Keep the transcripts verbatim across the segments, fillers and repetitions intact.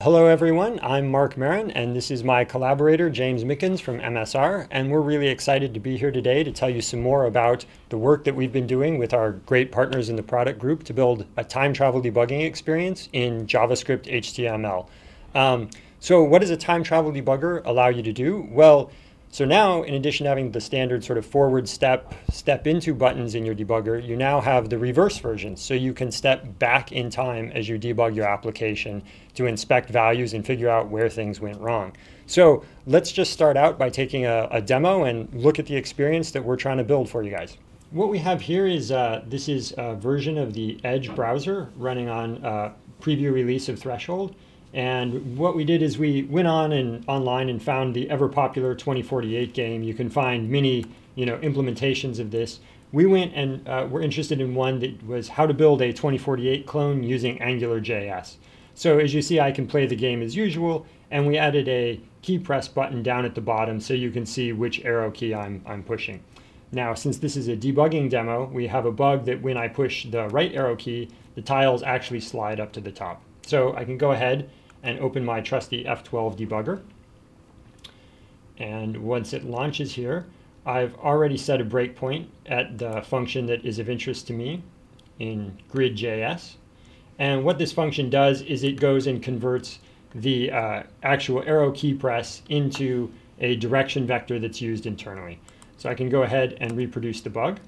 Hello everyone, I'm Mark Marin and this is my collaborator James Mickens from M S R, and we're really excited to be here today to tell you some more about the work that we've been doing with our great partners in the product group to build a time travel debugging experience in JavaScript H T M L. Um, so what does a time travel debugger allow you to do? Well, so now, in addition to having the standard sort of forward step, step into buttons in your debugger, you now have the reverse version. So you can step back in time as you debug your application to inspect values and figure out where things went wrong. So let's just start out by taking a, a demo and look at the experience that we're trying to build for you guys. What we have here is, uh, this is a version of the Edge browser running on uh, preview release of Threshold. And what we did is we went on and online and found the ever popular twenty forty-eight game. You can find many, you know, implementations of this. We went and uh, were interested in one that was how to build a twenty forty-eight clone using Angular J S. So as you see, I can play the game as usual, and we added a key press button down at the bottom so you can see which arrow key I'm, I'm pushing. Now, since this is a debugging demo, we have a bug that when I push the right arrow key, the tiles actually slide up to the top. So I can go ahead and open my trusty F twelve debugger. And once it launches here, I've already set a breakpoint at the function that is of interest to me in grid.js. And what this function does is it goes and converts the uh, actual arrow key press into a direction vector that's used internally. So I can go ahead and reproduce the bug.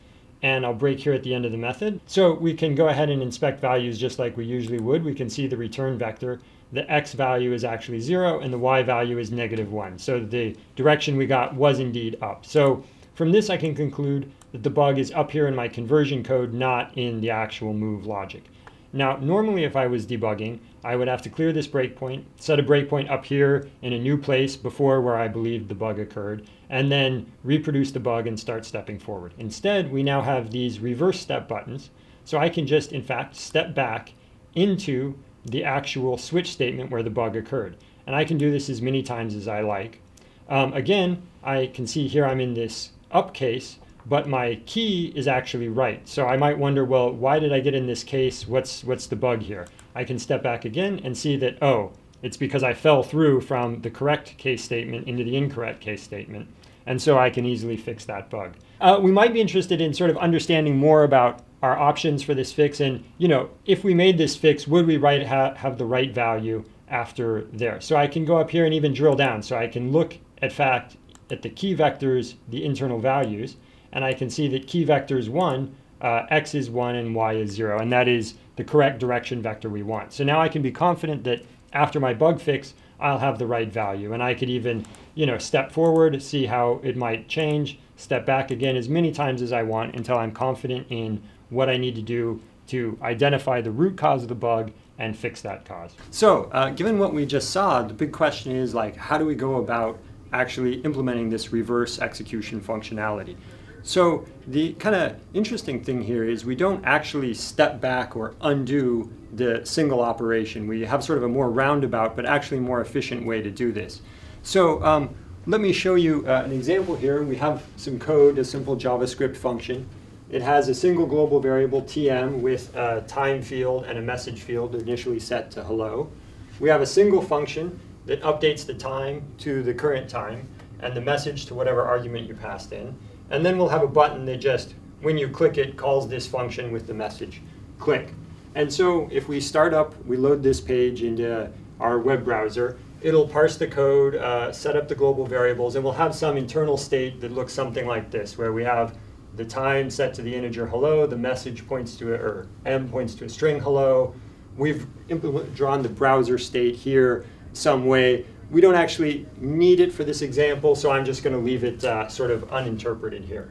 And I'll break here at the end of the method. So we can go ahead and inspect values just like we usually would. We can see the return vector. The x value is actually zero and the y value is negative one. So the direction we got was indeed up. So from this I can conclude that the bug is up here in my conversion code, not in the actual move logic. Now, normally if I was debugging, I would have to clear this breakpoint, set a breakpoint up here in a new place before where I believed the bug occurred, and then reproduce the bug and start stepping forward. Instead, we now have these reverse step buttons, so I can just, in fact, step back into the actual switch statement where the bug occurred. And I can do this as many times as I like. Um, again, I can see here I'm in this up case, but my key is actually right. So I might wonder, well, why did I get in this case? What's, what's the bug here? I can step back again and see that, oh, it's because I fell through from the correct case statement into the incorrect case statement. And so I can easily fix that bug. Uh, we might be interested in sort of understanding more about our options for this fix. And, you know, if we made this fix, would we write, ha have the right value after there? So I can go up here and even drill down. So I can look at fact at the key vectors, the internal values, and I can see that key vector is one, uh, x is one, and y is zero. And that is the correct direction vector we want. So now I can be confident that after my bug fix, I'll have the right value. And I could even, you know, step forward, see how it might change, step back again as many times as I want until I'm confident in what I need to do to identify the root cause of the bug and fix that cause. So uh, given what we just saw, the big question is, like, how do we go about actually implementing this reverse execution functionality? So the kind of interesting thing here is we don't actually step back or undo the single operation. We have sort of a more roundabout but actually more efficient way to do this. So um, let me show you uh, an example here. We have some code, a simple JavaScript function. It has a single global variable T M with a time field and a message field initially set to hello. We have a single function that updates the time to the current time and the message to whatever argument you passed in. And then we'll have a button that just, when you click it, calls this function with the message, click. And so if we start up, we load this page into our web browser, it'll parse the code, uh, set up the global variables, and we'll have some internal state that looks something like this, where we have the time set to the integer hello, the message points to, a, or m points to a string hello. We've drawn the browser state here some way. We don't actually need it for this example, so I'm just going to leave it uh, sort of uninterpreted here.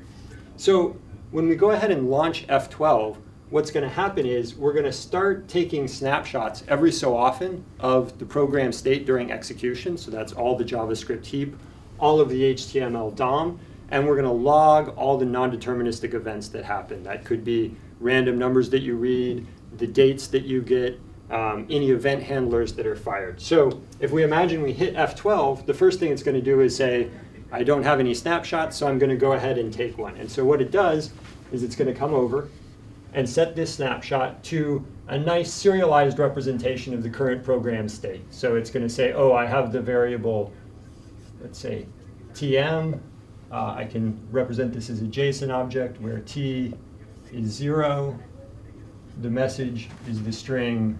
So when we go ahead and launch F twelve, what's going to happen is we're going to start taking snapshots every so often of the program state during execution. So that's all the JavaScript heap, all of the H T M L D O M, and we're going to log all the non-deterministic events that happen. That could be random numbers that you read, the dates that you get, Um, any event handlers that are fired. So if we imagine we hit F twelve, the first thing it's going to do is say, I don't have any snapshots, so I'm going to go ahead and take one. And so what it does is it's going to come over and set this snapshot to a nice serialized representation of the current program state. So it's going to say, oh, I have the variable, let's say, T M. Uh, I can represent this as a JSON object where T is zero. The message is the string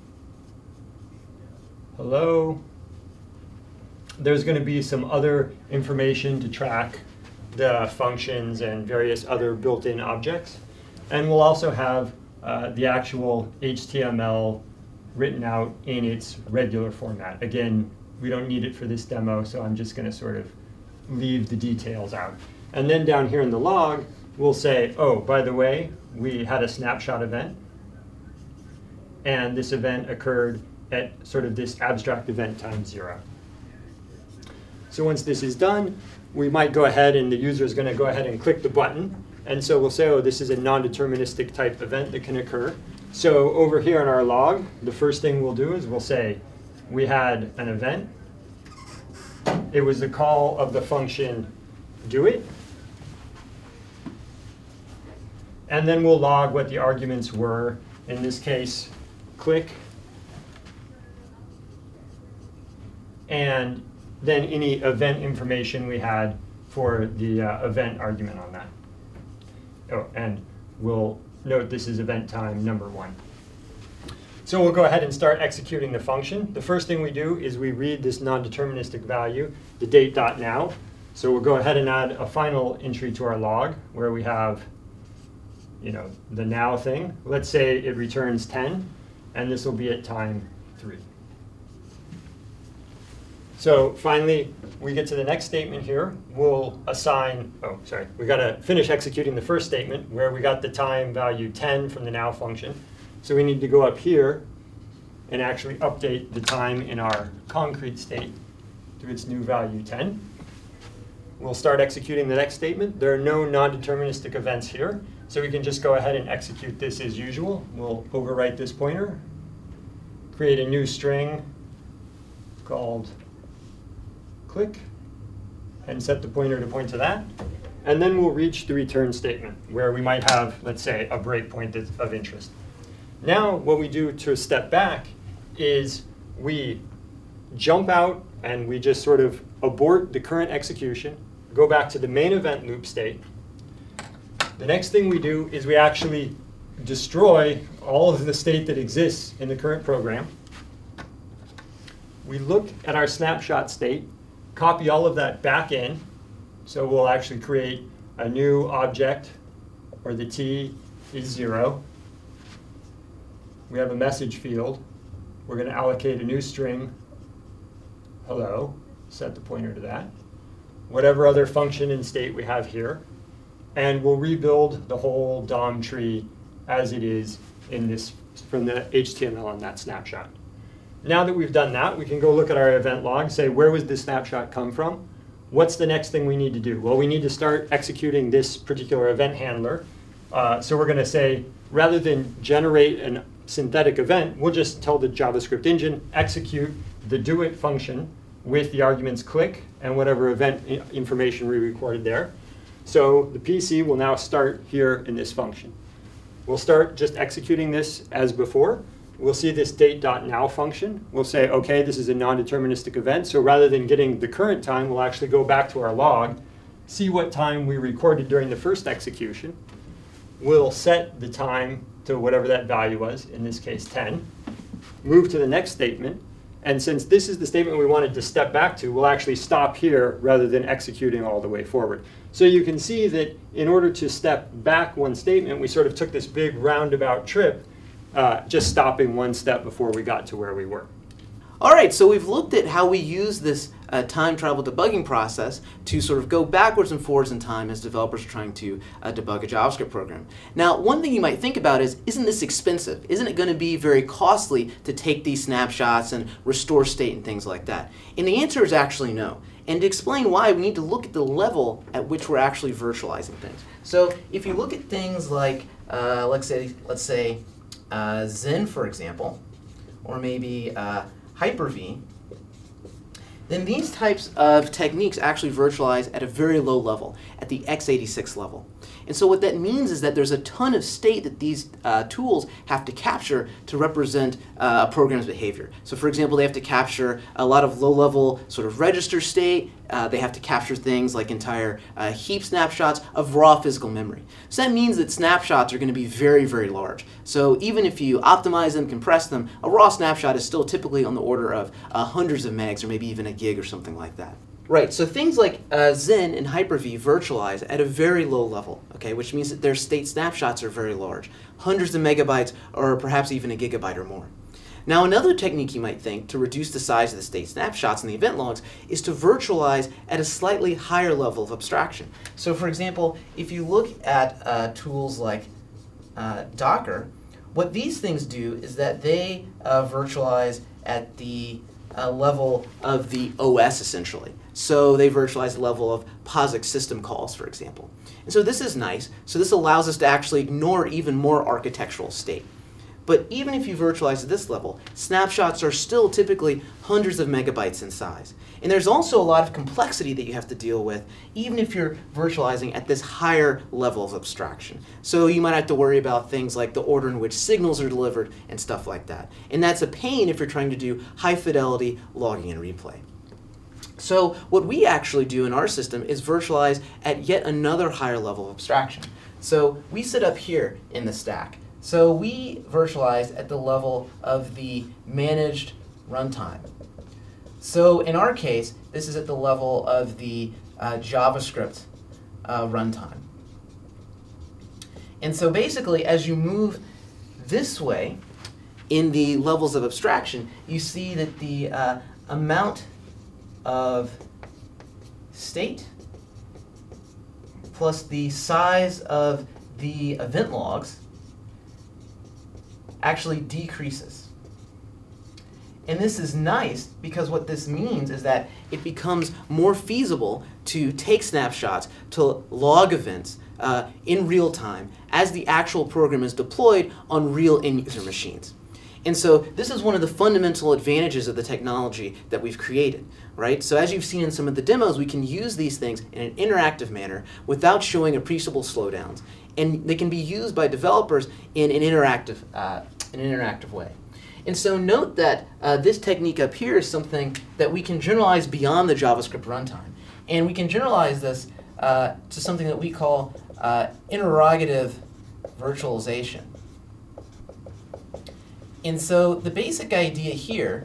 hello. There's going to be some other information to track the functions and various other built-in objects. And we'll also have uh, the actual H T M L written out in its regular format. Again, we don't need it for this demo, so I'm just going to sort of leave the details out. And then down here in the log, we'll say, oh, by the way, we had a snapshot event. And this event occurred at sort of this abstract event time zero. So once this is done, we might go ahead and the user is going to go ahead and click the button. And so we'll say, oh, this is a non-deterministic type event that can occur. So over here in our log, the first thing we'll do is we'll say we had an event. It was the call of the function doIt. And then we'll log what the arguments were. In this case, click. And then any event information we had for the uh, event argument on that. Oh, and we'll note this is event time number one. So we'll go ahead and start executing the function. The first thing we do is we read this non-deterministic value, the date.now. So we'll go ahead and add a final entry to our log where we have, you know, the now thing. Let's say it returns ten, and this will be at time three. So finally, we get to the next statement here. We'll assign, oh, sorry, we got to finish executing the first statement where we got the time value ten from the now function. So we need to go up here and actually update the time in our concrete state to its new value ten. We'll start executing the next statement. There are no non-deterministic events here, so we can just go ahead and execute this as usual. We'll overwrite this pointer, create a new string called click, and set the pointer to point to that. And then we'll reach the return statement where we might have, let's say, a breakpoint that's of interest. Now what we do to step back is we jump out and we just sort of abort the current execution, go back to the main event loop state. The next thing we do is we actually destroy all of the state that exists in the current program. We look at our snapshot state, copy all of that back in. So we'll actually create a new object where the T is zero. We have a message field. We're going to allocate a new string, hello, set the pointer to that. Whatever other function and state we have here. And we'll rebuild the whole D O M tree as it is in this from the H T M L on that snapshot. Now that we've done that, we can go look at our event log and say, where was this snapshot come from? What's the next thing we need to do? Well, we need to start executing this particular event handler. Uh, so we're going to say, rather than generate a synthetic event, we'll just tell the JavaScript engine, execute the doIt function with the arguments click and whatever event information we recorded there. So the P C will now start here in this function. We'll start just executing this as before. We'll see this date.now function. We'll say, OK, this is a non-deterministic event. So rather than getting the current time, we'll actually go back to our log, see what time we recorded during the first execution. We'll set the time to whatever that value was, in this case ten. Move to the next statement. And since this is the statement we wanted to step back to, we'll actually stop here rather than executing all the way forward. So you can see that in order to step back one statement, we sort of took this big roundabout trip, uh, just stopping one step before we got to where we were. All right, so we've looked at how we use this uh, time travel debugging process to sort of go backwards and forwards in time as developers are trying to uh, debug a JavaScript program. Now, one thing you might think about is, isn't this expensive? Isn't it going to be very costly to take these snapshots and restore state and things like that? And the answer is actually no. And to explain why, we need to look at the level at which we're actually virtualizing things. So if you look at things like, uh, let's say, let's say uh, Zen, for example, or maybe uh, Hyper-V, then these types of techniques actually virtualize at a very low level, at the x eighty-six level. And so what that means is that there's a ton of state that these uh, tools have to capture to represent uh, a program's behavior. So for example, they have to capture a lot of low-level sort of register state. Uh, they have to capture things like entire uh, heap snapshots of raw physical memory. So that means that snapshots are going to be very, very large. So even if you optimize them, compress them, a raw snapshot is still typically on the order of uh, hundreds of megs or maybe even a gig or something like that. Right, so things like uh, Zen and Hyper-V virtualize at a very low level, okay, which means that their state snapshots are very large, hundreds of megabytes or perhaps even a gigabyte or more. Now, another technique you might think to reduce the size of the state snapshots and the event logs is to virtualize at a slightly higher level of abstraction. So, for example, if you look at uh, tools like uh, Docker, what these things do is that they uh, virtualize at the uh, level of the O S, essentially. So they virtualize the level of POSIX system calls, for example. And so this is nice. So this allows us to actually ignore even more architectural state. But even if you virtualize at this level, snapshots are still typically hundreds of megabytes in size. And there's also a lot of complexity that you have to deal with, even if you're virtualizing at this higher level of abstraction. So you might have to worry about things like the order in which signals are delivered and stuff like that. And that's a pain if you're trying to do high fidelity logging and replay. So what we actually do in our system is virtualize at yet another higher level of abstraction. So we sit up here in the stack. So we virtualize at the level of the managed runtime. So in our case, this is at the level of the uh, JavaScript uh, runtime. And so basically, as you move this way in the levels of abstraction, you see that the uh, amount of state plus the size of the event logs actually decreases. And this is nice because what this means is that it becomes more feasible to take snapshots, to log events uh, in real time as the actual program is deployed on real end-user machines. And so this is one of the fundamental advantages of the technology that we've created, right? So as you've seen in some of the demos, we can use these things in an interactive manner without showing appreciable slowdowns. And they can be used by developers in an interactive, uh, in an interactive way. And so note that uh, this technique up here is something that we can generalize beyond the JavaScript runtime. And we can generalize this uh, to something that we call uh, interrogative virtualization. And so the basic idea here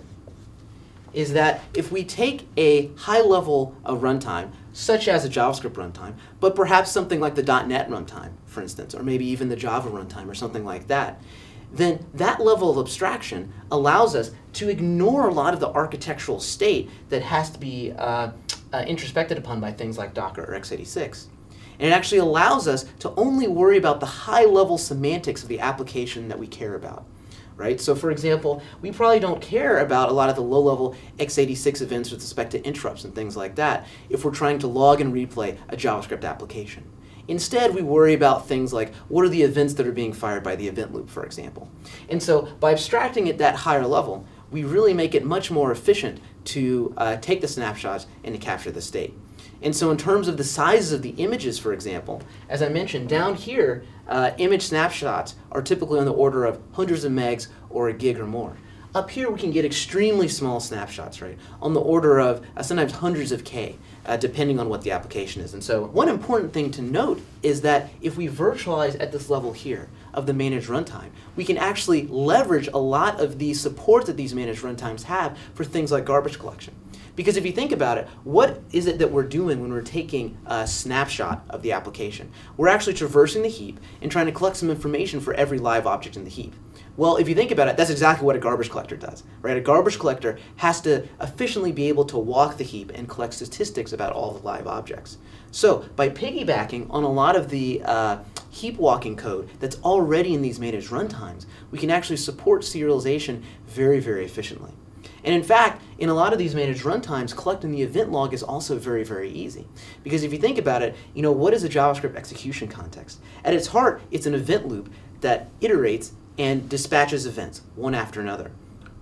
is that if we take a high level of runtime, such as a JavaScript runtime, but perhaps something like the dot net runtime, for instance, or maybe even the Java runtime or something like that, then that level of abstraction allows us to ignore a lot of the architectural state that has to be uh, uh, introspected upon by things like Docker or x eighty-six. And it actually allows us to only worry about the high-level semantics of the application that we care about. Right? So for example, we probably don't care about a lot of the low-level x eighty-six events with respect to interrupts and things like that if we're trying to log and replay a JavaScript application. Instead, we worry about things like what are the events that are being fired by the event loop, for example. And so by abstracting at that higher level, we really make it much more efficient to uh, take the snapshots and to capture the state. And so in terms of the sizes of the images, for example, as I mentioned, down here, uh, image snapshots are typically on the order of hundreds of megs or a gig or more. Up here, we can get extremely small snapshots, right, on the order of uh, sometimes hundreds of K, uh, depending on what the application is. And so one important thing to note is that if we virtualize at this level here of the managed runtime, we can actually leverage a lot of the support that these managed runtimes have for things like garbage collection. Because if you think about it, what is it that we're doing when we're taking a snapshot of the application? We're actually traversing the heap and trying to collect some information for every live object in the heap. Well, if you think about it, that's exactly what a garbage collector does, right? A garbage collector has to efficiently be able to walk the heap and collect statistics about all the live objects. So by piggybacking on a lot of the uh, heap walking code that's already in these managed runtimes, we can actually support serialization very, very efficiently. And in fact, in a lot of these managed runtimes, collecting the event log is also very, very easy. Because if you think about it, you know, what is a JavaScript execution context? At its heart, it's an event loop that iterates and dispatches events one after another.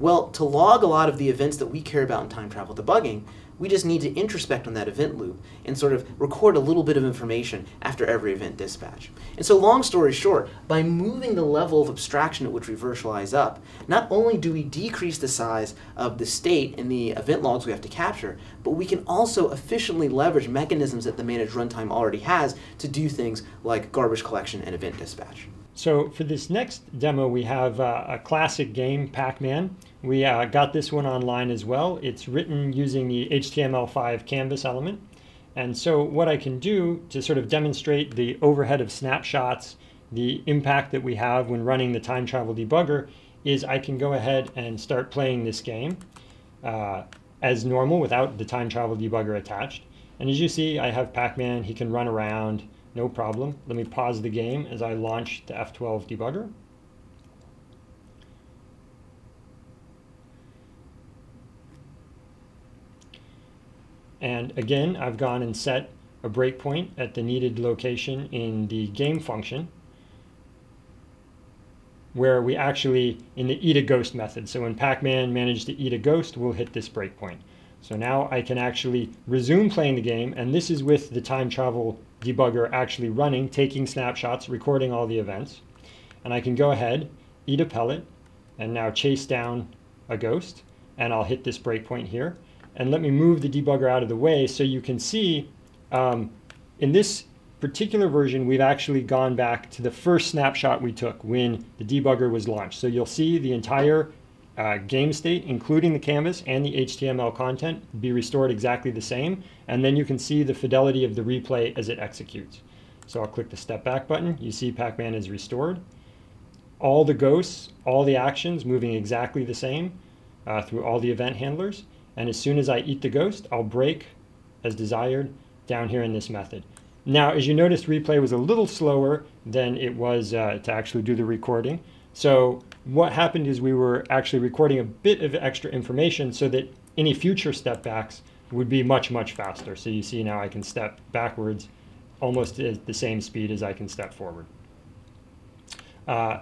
Well, to log a lot of the events that we care about in time travel debugging, we just need to introspect on that event loop and sort of record a little bit of information after every event dispatch. And so long story short, by moving the level of abstraction at which we virtualize up, not only do we decrease the size of the state in the event logs we have to capture, but we can also efficiently leverage mechanisms that the managed runtime already has to do things like garbage collection and event dispatch. So for this next demo, we have uh, a classic game, Pac-Man. We uh, got this one online as well. It's written using the H T M L five canvas element. And so what I can do to sort of demonstrate the overhead of snapshots, the impact that we have when running the time travel debugger, is I can go ahead and start playing this game uh, as normal without the time travel debugger attached. And as you see, I have Pac-Man. He can run around. No problem. Let me pause the game as I launch the F twelve debugger. And again, I've gone and set a breakpoint at the needed location in the game function where we actually, in the eat a ghost method, so when Pac-Man managed to eat a ghost, we'll hit this breakpoint. So now I can actually resume playing the game, and this is with the time travel debugger actually running, taking snapshots, recording all the events. And I can go ahead, eat a pellet, and now chase down a ghost, and I'll hit this breakpoint here. And let me move the debugger out of the way so you can see um, in this particular version, we've actually gone back to the first snapshot we took when the debugger was launched. So you'll see the entire Uh, game state, including the canvas and the H T M L content, be restored exactly the same, and then you can see the fidelity of the replay as it executes. So I'll click the step back button. You see Pac-Man is restored. All the ghosts, all the actions moving exactly the same uh, through all the event handlers, and as soon as I eat the ghost, I'll break as desired down here in this method. Now, as you noticed, replay was a little slower than it was uh, to actually do the recording. So what happened is we were actually recording a bit of extra information so that any future step backs would be much, much faster. So you see now I can step backwards almost at the same speed as I can step forward. Uh,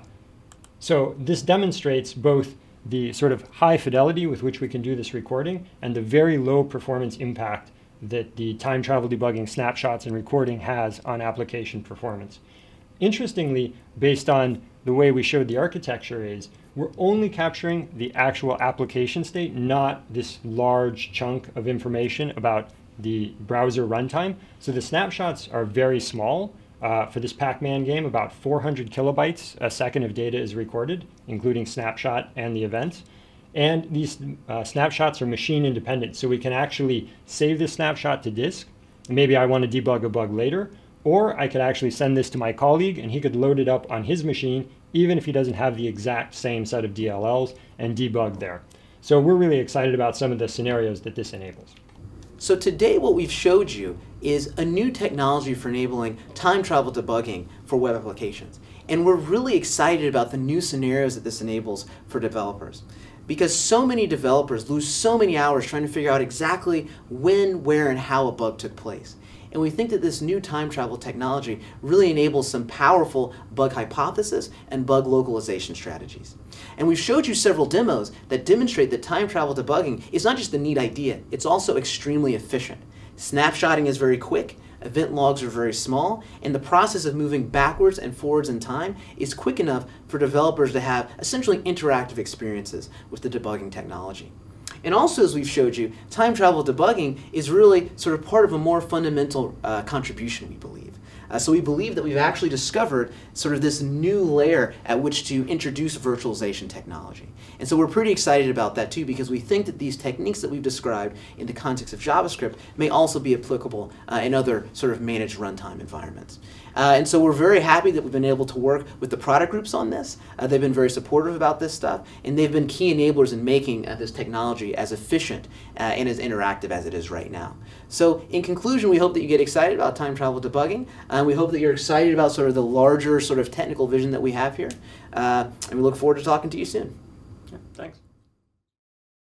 so this demonstrates both the sort of high fidelity with which we can do this recording and the very low performance impact that the time travel debugging snapshots and recording has on application performance. Interestingly, based on the way we showed the architecture is, we're only capturing the actual application state, not this large chunk of information about the browser runtime. So the snapshots are very small. Uh, for this Pac-Man game, about four hundred kilobytes a second of data is recorded, including snapshot and the events. And these uh, snapshots are machine independent, so we can actually save this snapshot to disk. Maybe I want to debug a bug later, or I could actually send this to my colleague and he could load it up on his machine, even if he doesn't have the exact same set of D L Ls, and debug there. So we're really excited about some of the scenarios that this enables. So today what we've showed you is a new technology for enabling time travel debugging for web applications. And we're really excited about the new scenarios that this enables for developers. Because so many developers lose so many hours trying to figure out exactly when, where, and how a bug took place. And we think that this new time travel technology really enables some powerful bug hypothesis and bug localization strategies. And we've showed you several demos that demonstrate that time travel debugging is not just a neat idea, it's also extremely efficient. Snapshotting is very quick, event logs are very small, and the process of moving backwards and forwards in time is quick enough for developers to have essentially interactive experiences with the debugging technology. And also, as we've showed you, time travel debugging is really sort of part of a more fundamental uh, contribution, we believe. Uh, so we believe that we've actually discovered sort of this new layer at which to introduce virtualization technology. And so we're pretty excited about that too, because we think that these techniques that we've described in the context of JavaScript may also be applicable uh, in other sort of managed runtime environments. Uh, and so we're very happy that we've been able to work with the product groups on this. Uh, they've been very supportive about this stuff, and they've been key enablers in making uh, this technology as efficient uh, and as interactive as it is right now. So in conclusion, we hope that you get excited about time travel debugging, and we hope that you're excited about sort of the larger sort of technical vision that we have here. Uh, and we look forward to talking to you soon. Yeah, thanks.